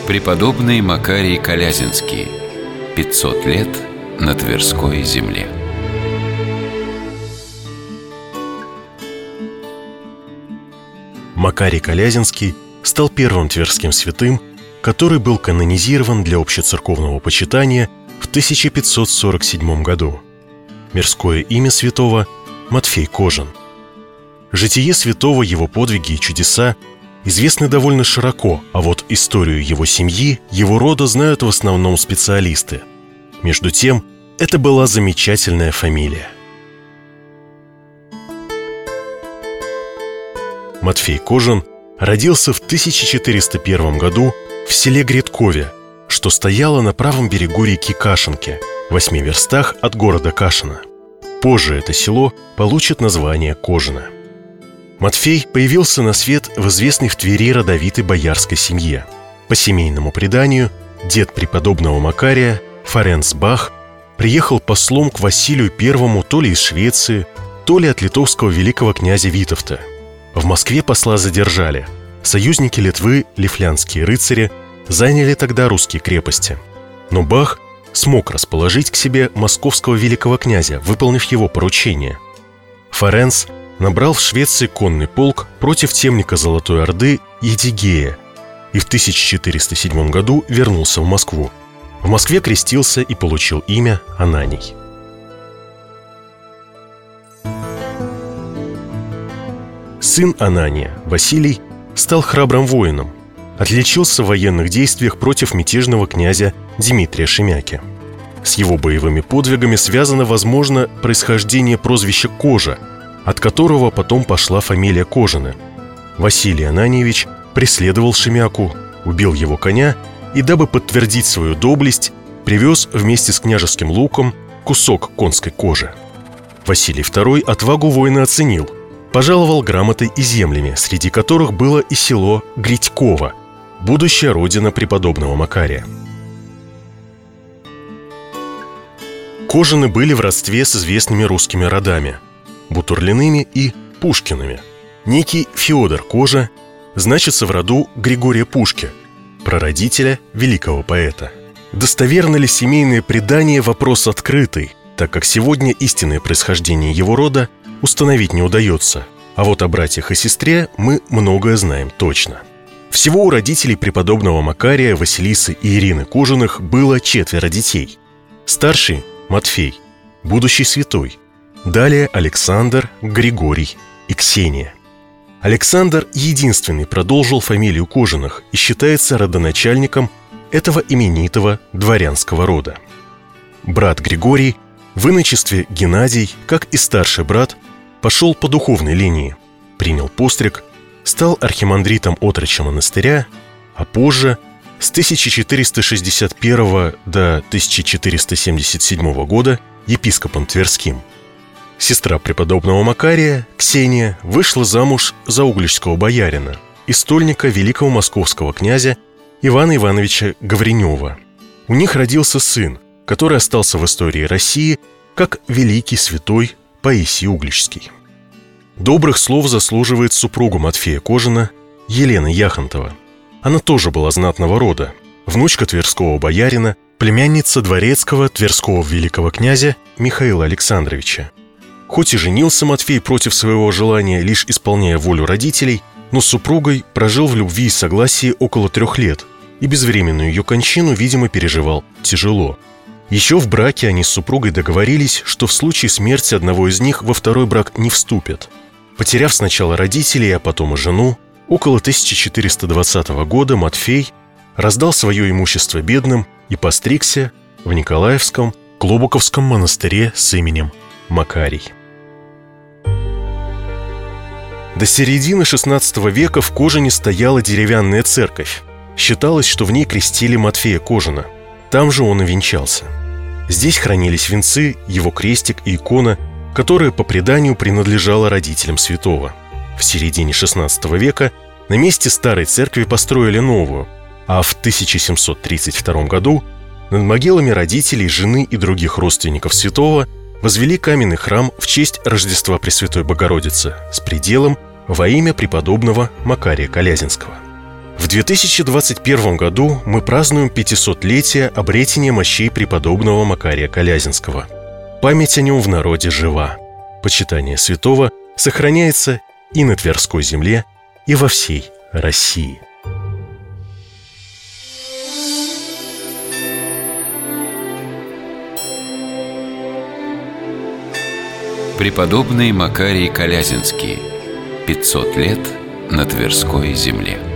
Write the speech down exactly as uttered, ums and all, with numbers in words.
Преподобный Макарий Колязинский. пятьсот лет на Тверской земле. Макарий Колязинский стал первым тверским святым, который был канонизирован для общецерковного почитания в тысяча пятьсот сорок седьмом году. Мирское имя святого – Матфей Кожин. Житие святого, его подвиги и чудеса известны довольно широко, а вот историю его семьи, его рода знают в основном специалисты. Между тем, это была замечательная фамилия. Матфей Кожин родился в тысяча четыреста первом году в селе Гридкове, что стояло на правом берегу реки Кашинки, в восьми верстах от города Кашина. Позже это село получит название Кожино. Матфей появился на свет в известной в Твери родовитой боярской семье. По семейному преданию, дед преподобного Макария, Фаренц Бах, приехал послом к Василию Первому то ли из Швеции, то ли от литовского великого князя Витовта. В Москве посла задержали. Союзники Литвы, лифлянские рыцари, заняли тогда русские крепости. Но Бах смог расположить к себе московского великого князя, выполнив его поручение. Фаренц набрал в Швеции конный полк против темника Золотой Орды Едигея и в тысяча четыреста седьмом году вернулся в Москву. В Москве крестился и получил имя Ананий. Сын Анания, Василий, стал храбрым воином, отличился в военных действиях против мятежного князя Дмитрия Шемяки. С его боевыми подвигами связано, возможно, происхождение прозвища Кожа, от которого потом пошла фамилия Кожины. Василий Ананиевич преследовал Шемяку, убил его коня и, дабы подтвердить свою доблесть, привез вместе с княжеским луком кусок конской кожи. Василий Второй отвагу воина оценил, пожаловал грамотой и землями, среди которых было и село Гридьково, будущая родина преподобного Макария. Кожины были в родстве с известными русскими родами – Бутурлиными и Пушкиными. Некий Феодор Кожа значится в роду Григория Пушки, прародителя великого поэта. Достоверно ли семейное предание – вопрос открытый, так как сегодня истинное происхождение его рода установить не удается, а вот о братьях и сестре мы многое знаем точно. Всего у родителей преподобного Макария, Василисы и Ирины Кожиных было четверо детей. Старший – Матфей, будущий святой. Далее Александр, Григорий и Ксения. Александр единственный продолжил фамилию Кожиных и считается родоначальником этого именитого дворянского рода. Брат Григорий, в иночестве Геннадий, как и старший брат, пошел по духовной линии, принял постриг, стал архимандритом отрочьего монастыря, а позже, с тысяча четыреста шестьдесят первого до тысяча четыреста семьдесят седьмого года, епископом Тверским. Сестра преподобного Макария, Ксения, вышла замуж за угличского боярина и стольника великого московского князя Ивана Ивановича Гавренева. У них родился сын, который остался в истории России как великий святой Паисий Угличский. Добрых слов заслуживает супруга Матфея Кожина Елена Яхонтова. Она тоже была знатного рода, внучка тверского боярина, племянница дворецкого тверского великого князя Михаила Александровича. Хоть и женился Матфей против своего желания, лишь исполняя волю родителей, но с супругой прожил в любви и согласии около трех лет и безвременную ее кончину, видимо, переживал тяжело. Еще в браке они с супругой договорились, что в случае смерти одного из них во второй брак не вступят. Потеряв сначала родителей, а потом и жену, около тысяча четыреста двадцатого года Матфей раздал свое имущество бедным и постригся в Николаевском Клобуковском монастыре с именем Макарий. До середины шестнадцатого века в Кожине стояла деревянная церковь. Считалось, что в ней крестили Матфея Кожина. Там же он и венчался. Здесь хранились венцы, его крестик и икона, которая по преданию принадлежала родителям святого. В середине шестнадцатого века на месте старой церкви построили новую, а в тысяча семьсот тридцать втором году над могилами родителей, жены и других родственников святого возвели каменный храм в честь Рождества Пресвятой Богородицы с пределом во имя преподобного Макария Колязинского. В две тысячи двадцать первом году мы празднуем пятисотлетие обретения мощей преподобного Макария Колязинского. Память о нем в народе жива. Почитание святого сохраняется и на Тверской земле, и во всей России. Преподобный Макарий Колязинский. пятьсот лет на Тверской земле.